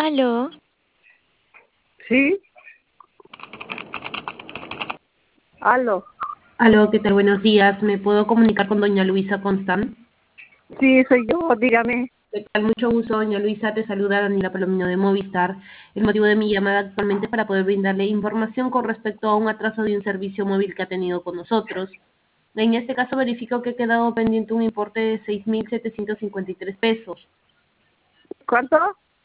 Aló, Sí, aló. Aló, ¿qué tal? Buenos días. ¿Me puedo comunicar con doña Luisa Constant? Sí, soy yo, dígame. ¿Qué tal? Mucho gusto, doña Luisa. Te saluda Daniela Palomino de Movistar. El motivo de mi llamada actualmente para poder brindarle información con respecto a un atraso de un servicio móvil que ha tenido con nosotros. En este caso verifico que ha quedado pendiente un importe de 6.753 pesos. ¿Cuánto?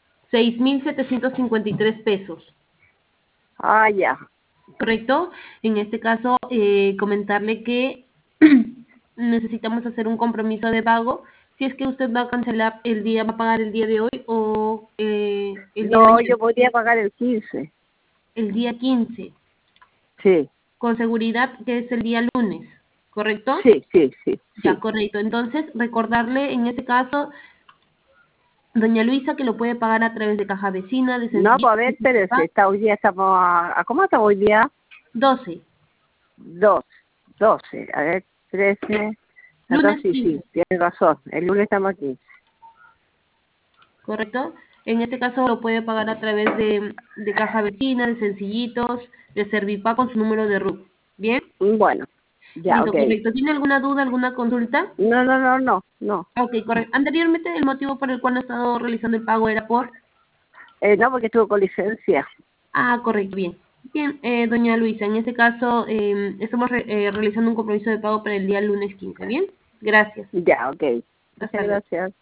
6.753 pesos. Ah, ya. ¿Correcto? En este caso, comentarle que necesitamos hacer un compromiso de pago. Si es que usted va a cancelar el día, va a pagar el día de hoy o el día de No, mañana, yo podría pagar el 15. el día 15, Sí, con seguridad que es el día lunes, ¿correcto? sí, sí, sí, Ya, sí. correcto. Entonces, recordarle en este caso, doña Luisa, que lo puede pagar a través de caja vecina, de No, pues a sencillito, ver, espérese, hoy día estamos ¿a cómo estamos hoy día? 12, 2, 12, a ver, 13, lunes 14 y 15. sí, tienes razón, el lunes estamos aquí. ¿Correcto? En este caso lo puede pagar a través de caja vecina, de sencillitos, de Servipago con su número de RUC. ¿Bien? Bueno, ya, Listo, ok. correcto. ¿Tiene alguna duda, alguna consulta? No, no, no, no, no. Ok, correcto. Anteriormente el motivo por el cual no ha estado realizando el pago era por... No, porque estuvo con licencia. Ah, correcto, bien. Bien, doña Luisa, en este caso estamos realizando un compromiso de pago para el día lunes 15, ¿bien? Gracias. Ya, ok. Hasta Muchas luego. gracias.